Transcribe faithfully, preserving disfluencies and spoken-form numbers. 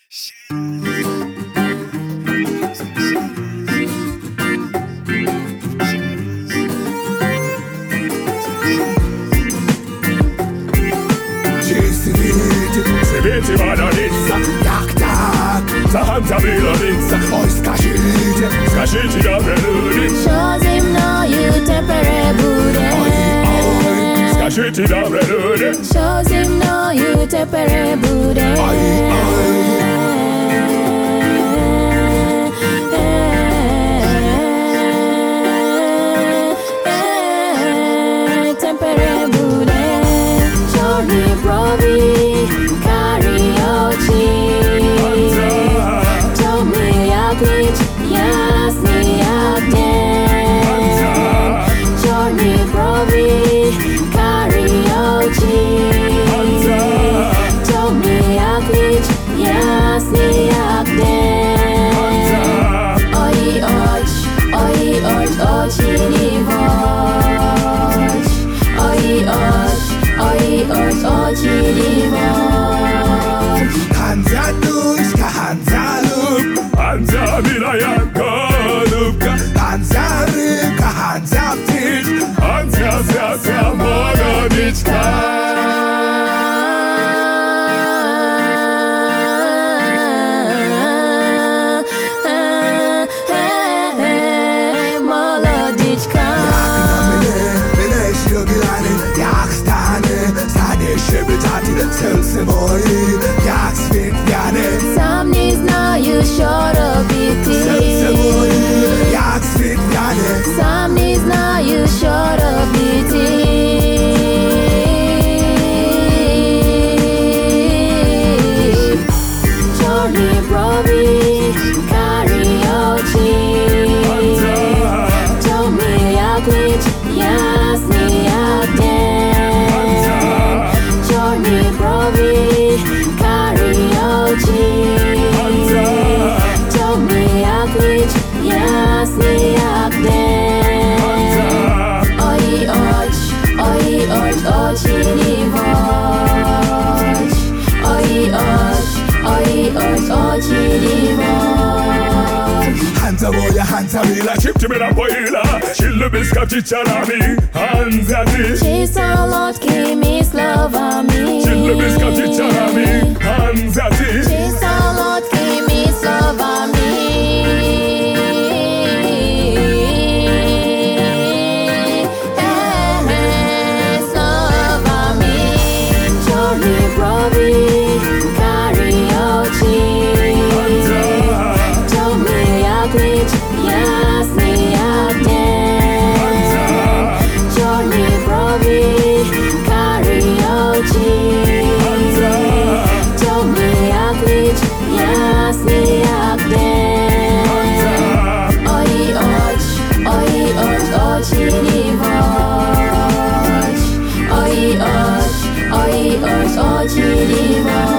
Світі валяється, як так? Заганця білориться. Ой, скажіть, скажіть, добре люди, що зі мною тепер буде? ой, ой, скажіть, добре люди, що зі мною тепер буде? ой, ой. Тепер буде чорні брові. Ясний як день, чорні брові, карі очі, темні як ніч, ясний як день. Ой, оч, ой, оч, очі дівоч, ой, оч, ой, оч, очі дівоч. Hanza duszka, Hanza lub, Hanza milaya golubka, Hanza rybka, Hanza ptyś, Hanza zjazda mogoniczka. Серце моє, як світ в'яне. Сам не знаю, що робити. Серце моє, як світ в'яне. Сам не знаю, що робити. Чорні брові, карі очі, темні як ніч, ясні як день. Чорні брові, карі очі, темні як ніч, ясні як день. Ой, оч, ой, оч, очі дівоч, ой, оч, ой, оч, очі дівоч. Hanza moja, Hanza mila, чіп мила поїла, чи любиш кавчичарами, Hanza ти. Чи солодкими словами, Чи любиш кавчичарами, Hanza ти. чи солодкими словами. Е-е, словами. Чорні брові, карі очі, темні як ніч, ясний як день. Чорні брові, карі очі, темні як ніч, ясний як день. Ой, оч, ой, оч, очі дівоч, ой, оч, ой, оч, очі дівоч.